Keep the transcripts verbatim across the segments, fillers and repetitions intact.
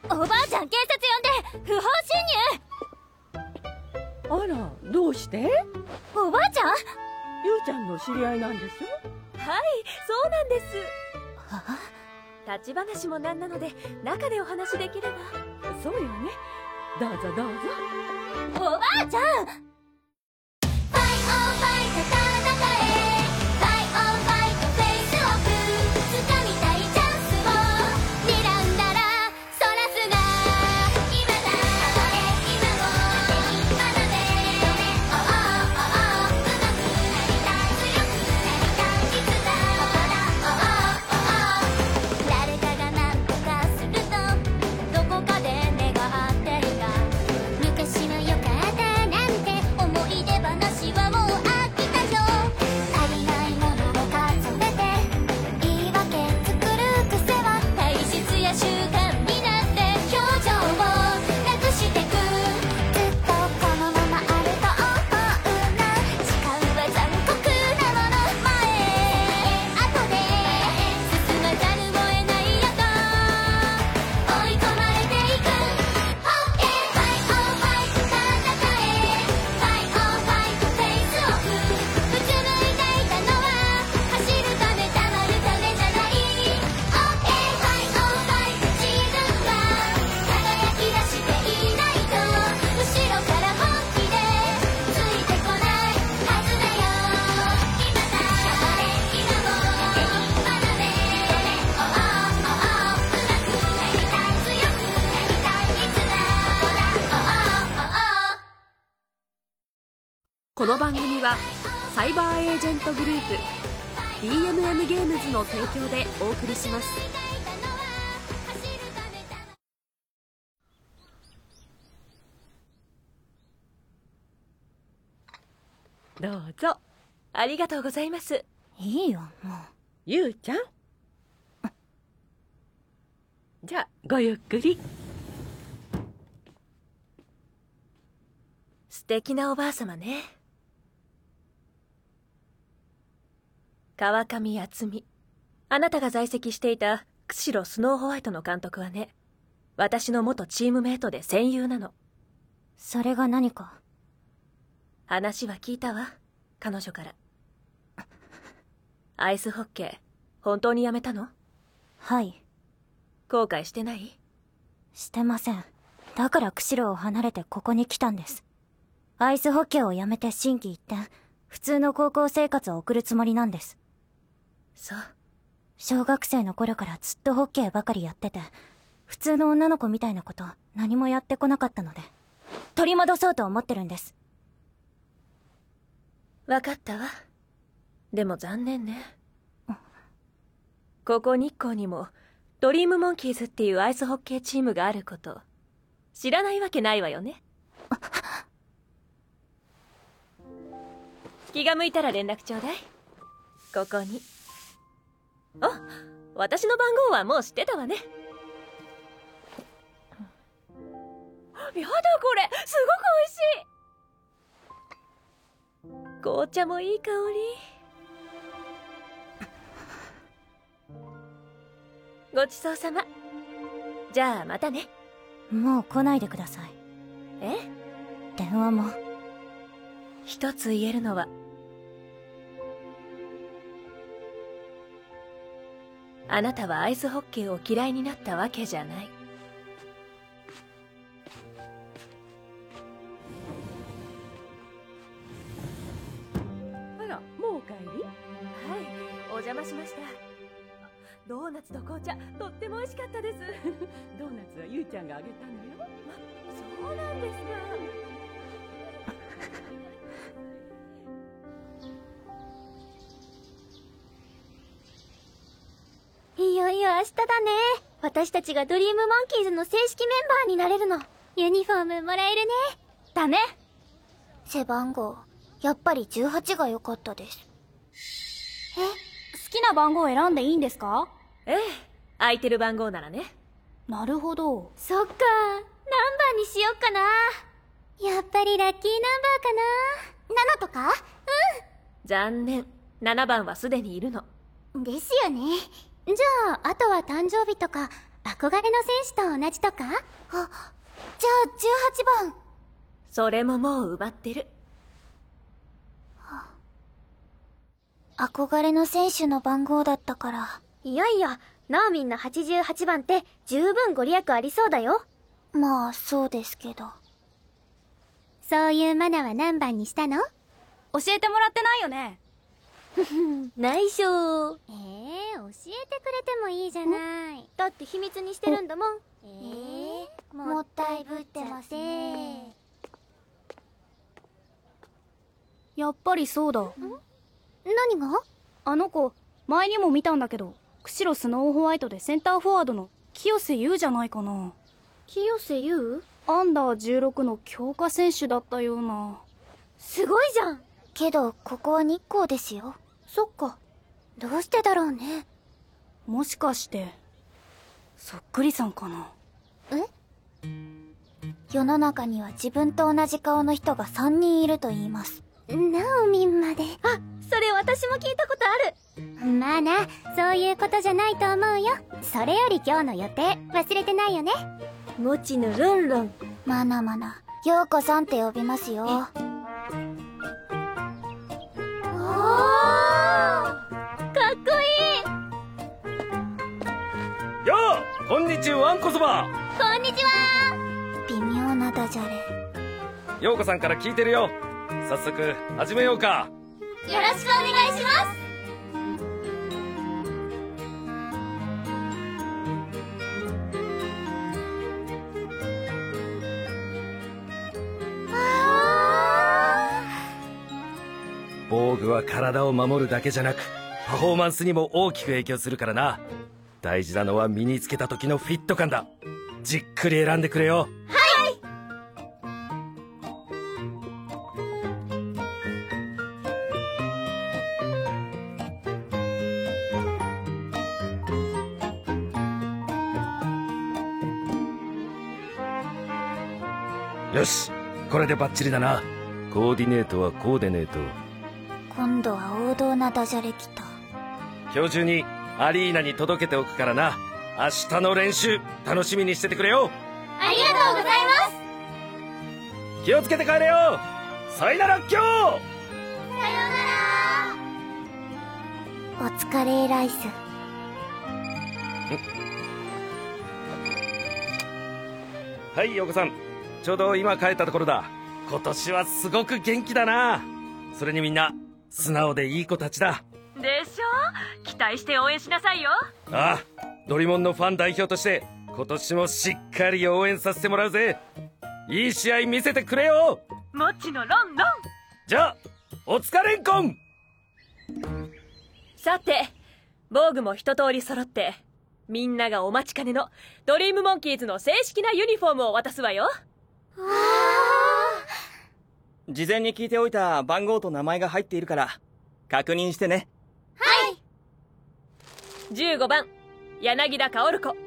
おばあちゃん警察呼んで不法侵入。 あら、どうして？ おばあちゃん？ ゆうちゃんの知り合いなんでしょ？ はい、そうなんです。 は？ 立ち話もなんなので中でお話できれば。 そうよね。どうぞどうぞ。 おばあちゃん。ファイオンファイト戦え。ファイオンファイトフェイスオフ。掴みたいチャンスを睨んだらそらすが今だ。今も今のでおおおおうまくなりたい強くなりたいいつだおおおお誰かが何とかするとどこかで願っていた昔のよかったなんて思い出話はもう飽きたよ。足りないものを数えて言い訳作る癖は体質や習慣になって表情をなくしてく。ずっとこのままあると思うな。誓うは残酷なもの前後で進まざるを得ないよと追い込まれていく。オッケーファイオンファイト戦え。ファイオンファイトフェイスオフ。うつむいていたのは走るためたまるためじゃない。オッケーファイオンファイト自分は輝き出していないと後ろから本気でついてこないはずだよ。今だ今も今のでおおおおうまくなりたい強くなりたいいつだおおおお。 この番組はサイバーエージェントグループ ディーエムエム ゲームズの提供でお送りします。 どうぞ。 ありがとうございます。 いいよもう。 ゆうちゃん。じゃあ、ごゆっくり。 素敵なおばあさまね。川上敦美、あなたが在籍していた釧路スノーホワイトの監督はね、私の元チームメイトで戦友なの。 それが何か？ 話は聞いたわ、彼女から。アイスホッケー本当にやめたの？ はい。 後悔してない？ してません。だから釧路を離れてここに来たんです。アイスホッケーをやめて心機一転、普通の高校生活を送るつもりなんです。 そう。 小学生の頃からずっとホッケーばかりやってて、普通の女の子みたいなこと何もやってこなかったので、取り戻そうと思ってるんです。 わかったわ。でも残念ね。ここ日光にもドリームモンキーズっていうアイスホッケーチームがあること知らないわけないわよね。気が向いたら連絡ちょうだい。ここに。あ、私の番号はもう知ってたわね。やだこれすごく美味しい。紅茶もいい香り。ごちそうさま。じゃあまたね。 もう来ないでください。 え？ 電話も。 一つ言えるのは、あなたはアイスホッケーを嫌いになったわけじゃない。 あら、もうお帰り？ はい、お邪魔しました。ドーナツと紅茶とっても美味しかったです。 ドーナツはゆうちゃんがあげたのよ。 そうなんですか。 いよいよ明日だね。私たちがドリームモンキーズの正式メンバーになれるの。ユニフォームもらえるね。だね。背番号やっぱりじゅうはちが良かったです。え、好きな番号を選んでいいんですか？ ええ、空いてる番号ならね。 なるほど。そっか、何番にしよっかな。やっぱりラッキーナンバーかな。ななとか？ 残念、ななばんはすでにいるの。 うん。ですよね。じゃあ、あとは誕生日とか憧れの選手と同じとか？あ、じゃあじゅうはちばん。 それももう奪ってる。 憧れの選手の番号だったから。いやいや、ナオミンのはちじゅうはちばんって十分ご利益ありそうだよ。まあそうですけど。そういうマナは何番にしたの？ 教えてもらってないよね。 内緒。えー、教えてくれてもいいじゃない。だって秘密にしてるんだもん。えー、もったいぶってますね。 やっぱりそうだ。 何が？ あの子、前にも見たんだけど、釧路スノーホワイトでセンターフォワードの清瀬優じゃないかな。 清瀬優？ アンダーじゅうろくの強化選手だったような。 すごいじゃん。けどここは日光ですよ。そっか。どうしてだろうね。 もしかしてそっくりさんかな。 え？世の中には自分と同じ顔の人がさんにんいると言います。ナオミンまで。あ、それ私も聞いたことある。まあな、そういうことじゃないと思うよ。それより今日の予定忘れてないよね。 もちのルンルン。 まなまな、陽子さんって呼びますよ。おー、かっこいい。 よう、こんにちは、わんこそば。 こんにちは。微妙なダジャレ。 陽子さんから聞いてるよ。早速始めようか。 よろしくお願いします。 防具は体を守るだけじゃなくパフォーマンスにも大きく影響するからな。大事なのは身につけた時のフィット感だ。じっくり選んでくれよ。 はい。 よし、これでバッチリだな。コーディネートはコーディネート。 今度は王道なダジャレきた。 今日中にアリーナに届けておくからな。明日の練習楽しみにしててくれよ。 ありがとうございます。 気をつけて帰れよ。さよなら今日。 さようなら。お疲れライス。 はい、陽子さん、ちょうど今帰ったところだ。今年はすごく元気だな。それにみんな素直でいい子たちだ。 でしょ？期待して応援しなさいよ。 ああ、ドリモンのファン代表として今年もしっかり応援させてもらうぜ。いい試合見せてくれよ。 もちのロンロン。 じゃあお疲れんこん。 さて防具も一通り揃ってみんながお待ちかねのドリームモンキーズの正式なユニフォームを渡すわよ。わー。事前に聞いておいた番号と名前が入っているから確認してね。 はい。 じゅうごばん柳田薫子。はい。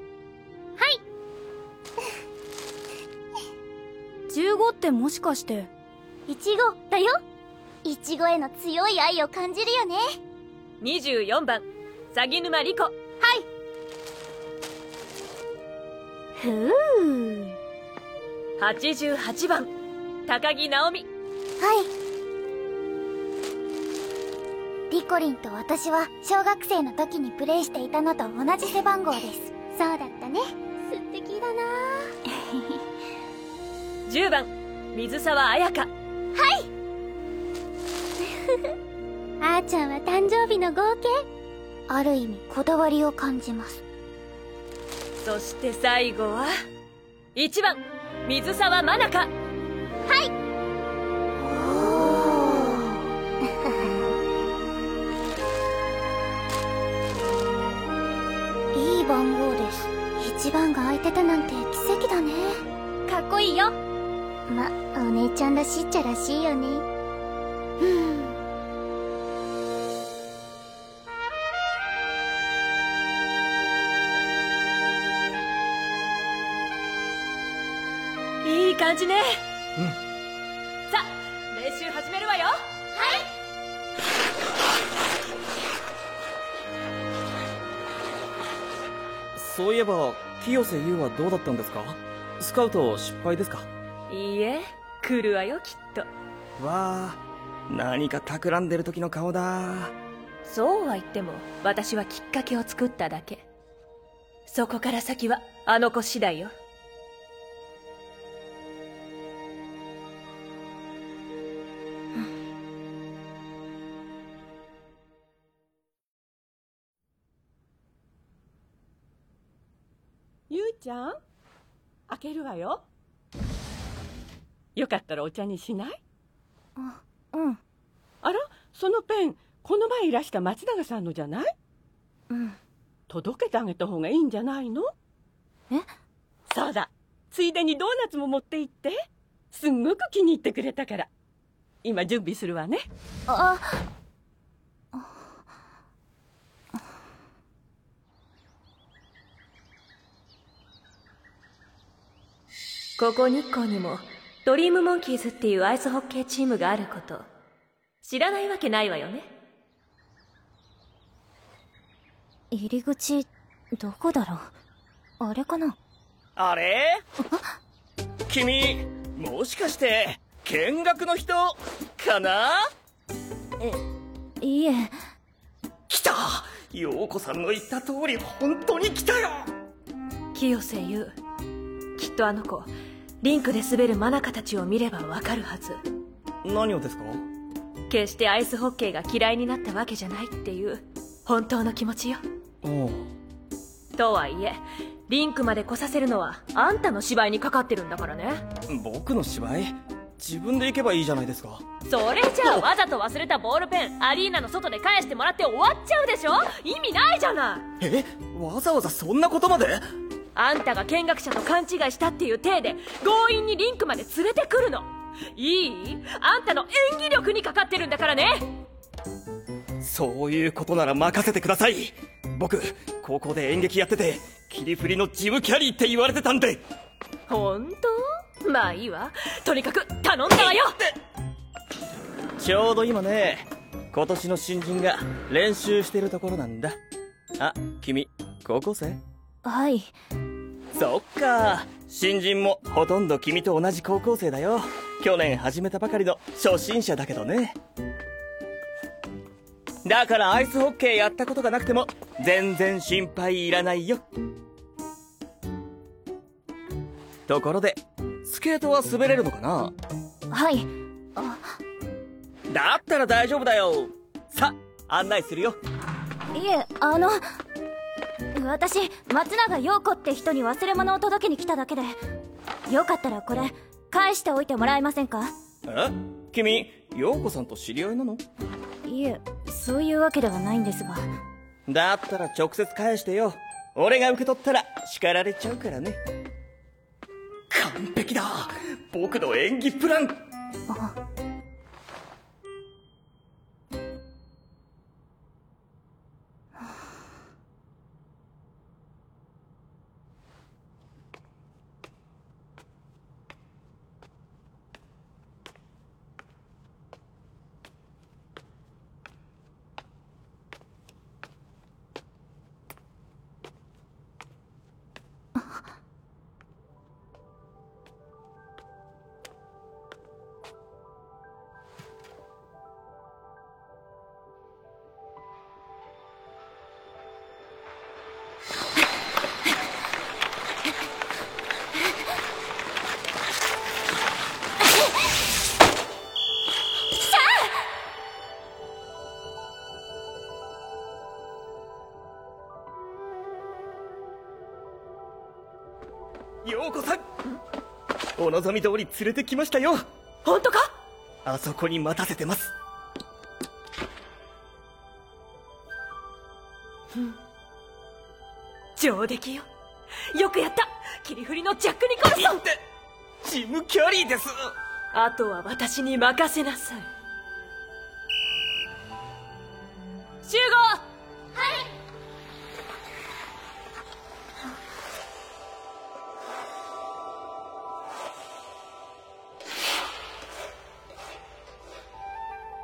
じゅうごってもしかしていちごだよ。いちごへの強い愛を感じるよね。 にじゅうよんばん鷺沼莉子。はい。 ふう。 はちじゅうはちばん高木直美。 はい。リコリンと私は小学生の時にプレイしていたのと同じ背番号です。そうだったね。素敵だな。 じゅうばん水沢彩香。はい。 あーちゃんは誕生日の合計。ある意味こだわりを感じます。 そして最後はいちばん水沢真中。はい。いい番号です。いちばんが空いてたなんて奇跡だね。かっこいいよ。ま、お姉ちゃんらしいっちゃらしいよね。うん。 いい感じね。 うん。 さあ練習始めるわよ。はい。 そういえば清瀬優はどうだったんですか？スカウト失敗ですか？ いいえ、来るわよきっと。 わあ、何か企んでる時の顔だ。 そうは言っても私はきっかけを作っただけ。そこから先はあの子次第よ。ゆうちゃん、開けるわよ。よかったらお茶にしない？ あ、うん。 あら、そのペンこの前いらした松永さんのじゃない？ うん。 届けてあげた方がいいんじゃないの？ え？ そうだ、ついでにドーナツも持って行って。すんごく気に入ってくれたから。今準備するわね。 あここ日光にもドリームモンキーズっていうアイスホッケーチームがあること知らないわけないわよね。 入り口どこだろう？あれかな？ あれ？君もしかして見学の人かな？ え、いいえ。 来た！陽子さんの言った通り本当に来たよ。 清瀬優、きっとあの子リンクで滑るマナカたちを見ればわかるはず。 何をですか？ 決してアイスホッケーが嫌いになったわけじゃないっていう本当の気持ちよ。 おう。 とはいえリンクまで来させるのはあんたの芝居にかかってるんだからね。 僕の芝居？自分で行けばいいじゃないですか。 それじゃあわざと忘れたボールペンアリーナの外で返してもらって終わっちゃうでしょ。意味ないじゃない。 え？わざわざそんなことまで？ あんたが見学者と勘違いしたっていう体で強引にリンクまで連れてくるのいい？あんたの演技力にかかってるんだからね。 そういうことなら任せてください。僕高校で演劇やっててキリフリのジムキャリーって言われてたんで。 本当？まあいいわ、とにかく頼んだわよ。 ちょうど今ね、今年の新人が練習してるところなんだ。あ、君高校生？ はい。 そっか、新人もほとんど君と同じ高校生だよ。去年始めたばかりの初心者だけどね。だからアイスホッケーやったことがなくても全然心配いらないよ。ところでスケートは滑れるのかな？ はい。あ、 だったら大丈夫だよ。さ、案内するよ。 いえ、あの私松永陽子って人に忘れ物を届けに来ただけで、よかったらこれ返しておいてもらえませんか？ え？君陽子さんと知り合いなの？ いえ、そういうわけではないんですが。 だったら直接返してよ。俺が受け取ったら叱られちゃうからね。完璧だ、僕の演技プラン。 あ、 陽子さん、お望み通り連れてきましたよ。 本当か？ あそこに待たせてます。 上出来よ。よくやった、キリフリのジャック・ニコルソン。 ってジム・キャリーです。 あとは私に任せなさい。集合。 はい。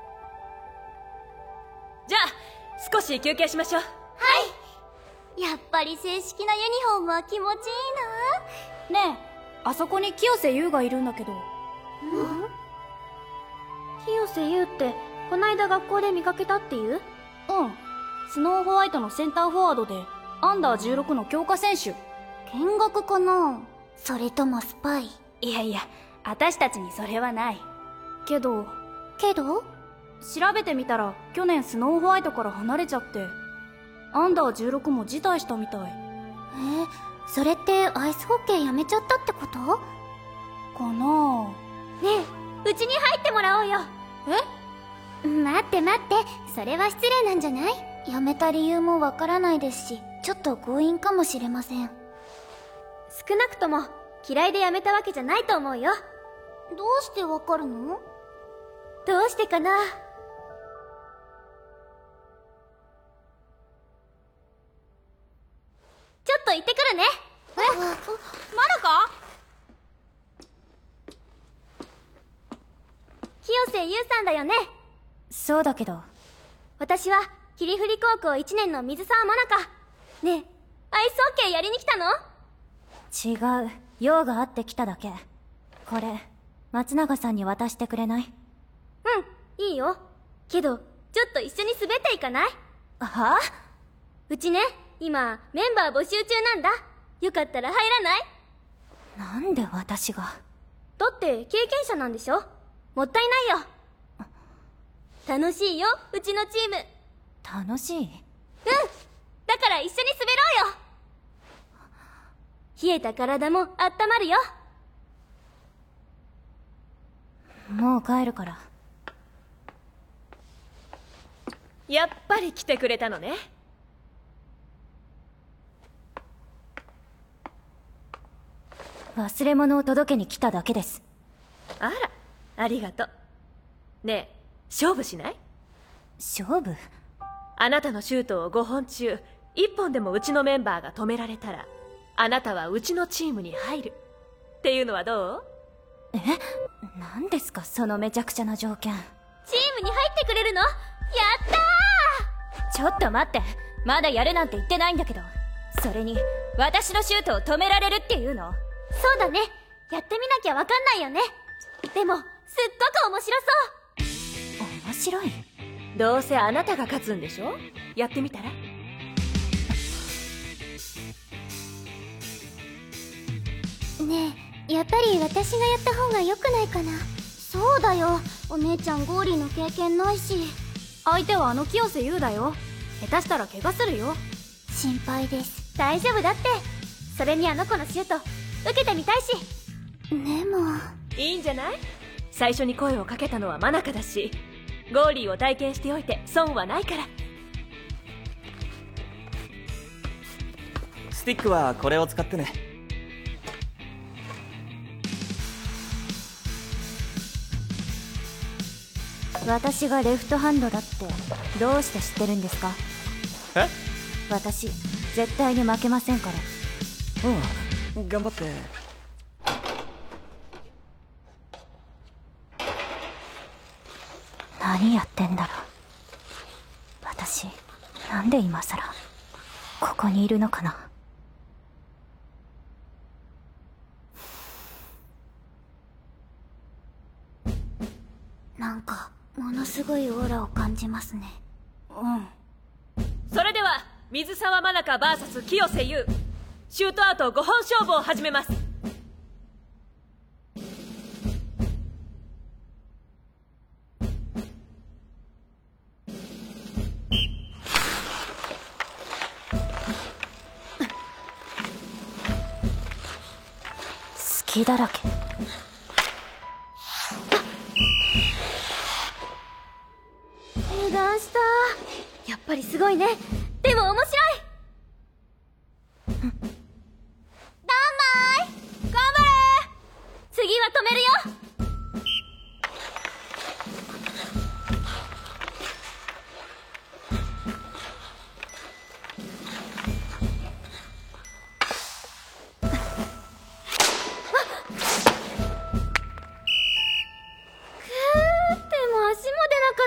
じゃあ少し休憩しましょう。 はい。やっぱぱり正式なユニフォームは気持ちいいな。 ねえ、あそこに清瀬優がいるんだけど。清瀬優ってこないだ学校で見かけたっていう？うん、スノーホワイトのセンターフォワードでアンダーじゅうろくの強化選手。 見学かな？それともスパイ？ いやいや、私たちにそれはないけど。 けど調べてみたら去年スノーホワイトから離れちゃって、アンダーじゅうろくも辞退したみたい。 えー、それってアイスホッケーやめちゃったってことかな？ ねえ、うちに入ってもらおうよ。え？待って待って、それは失礼なんじゃない？やめた理由もわからないですし、ちょっと強引かもしれません。 少なくとも嫌いでやめたわけじゃないと思うよ。 どうしてわかるの？ どうしてかな？ちょっと行ってくるね。え？まだか？清瀬優さんだよね。そうだけど。私は霧降り高校いちねんの水沢まなか。ねえ、アイスホッケーやりに来たの？違う、用があって来ただけ。これ松永さんに渡してくれない？うん、いいよ。けどちょっと一緒に滑っていかない？はあ？うちね、今メンバー募集中なんだ。よかったら入らない？なんで私が？だって経験者なんでしょ？もったいないよ。楽しいよ、うちのチーム。楽しい？うん、だから一緒に滑ろうよ。冷えた体も温まるよ。もう帰るから。 やっぱり来てくれたのね。 忘れ物を届けに来ただけです。 あら、ありがとう。ねえ、勝負しない？ 勝負？ あなたのシュートをごほん中いっぽんでもうちのメンバーが止められたら、あなたはうちのチームに入るっていうのはどう？ え？何ですかそのめちゃくちゃな条件。 チームに入ってくれるの？やったー！ちょっと待って、まだやるなんて言ってないんだけど。それに私のシュートを止められるっていうの？ そうだね、やってみなきゃわかんないよね。でもすっごく面白そう。面白い？ どうせあなたが勝つんでしょ？やってみたら？ ねえ、やっぱり私がやった方が良くないかな。そうだよ、お姉ちゃんゴーリーの経験ないし。 相手はあの清瀬優だよ。下手したら怪我するよ。 心配です。 大丈夫だって。それにあの子のシュート受けてみたいし。 でもいいんじゃない？最初に声をかけたのはマナカだし、ゴーリーを体験しておいて損はないから。 スティックはこれを使ってね。 私がレフトハンドだってどうして知ってるんですか？ え？ 私絶対に負けませんから。 うん、頑張って。 何やってんだろう。私なんで今さらここにいるのかな。 なんかものすごいオーラを感じますね。 うん。 それでは水沢まなか ブイエス 清瀬優、シュートアウトごほん勝負を始めます。 隙だらけ。 油断した。やっぱりすごいね。でも面白い。 うん、 頑張れ。次は止めるよ。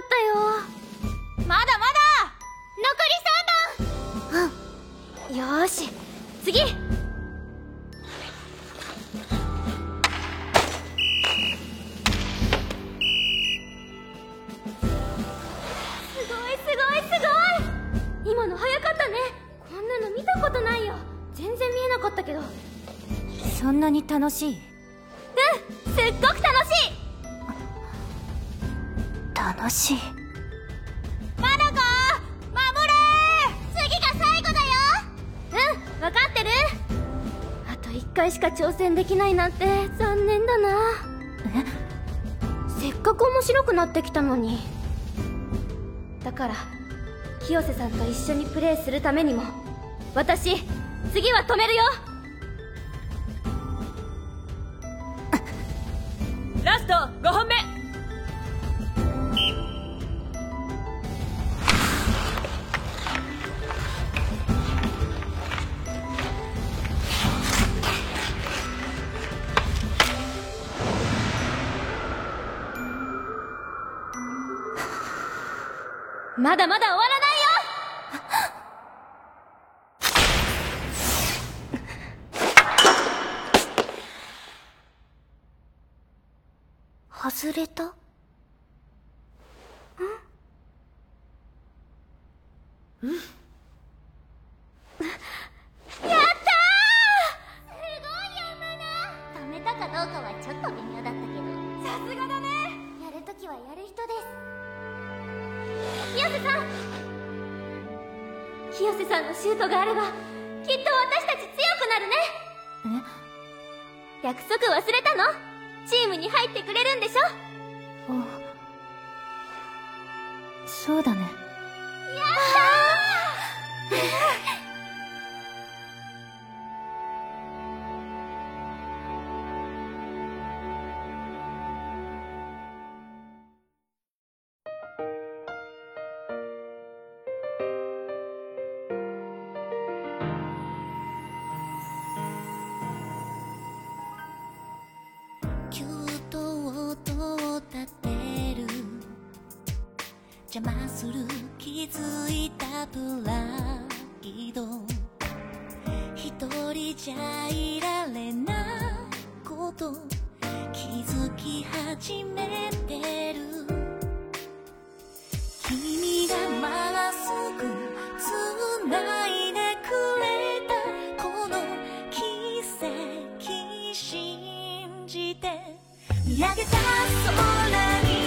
よーし、 し、次。すごいすごいすごい。今の早かったね。こんなの見たことないよ。全然見えなかったけど。 そんなに楽しい？ うん、すっごく楽しい。 楽しい。 マナコ、守れ。次が最後だよ。うん、分かってる。あといっかいしか挑戦できないなんて残念だな。え？せっかく面白くなってきたのに。だから清瀬さんと一緒にプレイするためにも私次は止めるよ。 ラストごほんめ。 まだまだ終わらないよ。 外れた？ん？ うん。やったー！すごいよ、マナ。 ダメたかどうかはちょっと微妙だったけど。 さすがだね。 やるときはやる人です。 清瀬さん、清瀬さんのシュートがあればきっと私たち強くなるね。え？約束忘れたの？チームに入ってくれるんでしょ？ あ、そうだね。 やったー！ 邪魔する気づいたプライド、一人じゃいられないこと気づき始めてる。君がまっすぐつないでくれたこの奇跡信じて見上げた空に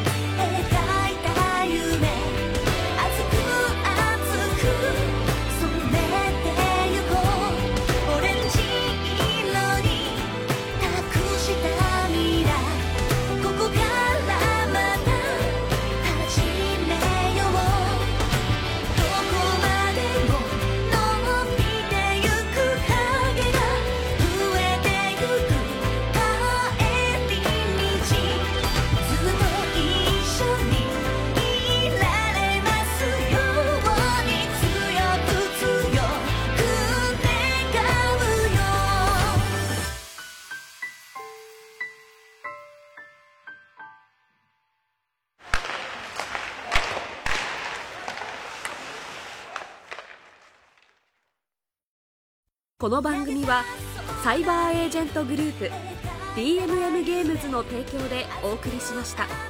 この番組はサイバーエージェントグループ ディーエムエム ゲームズの提供でお送りしました。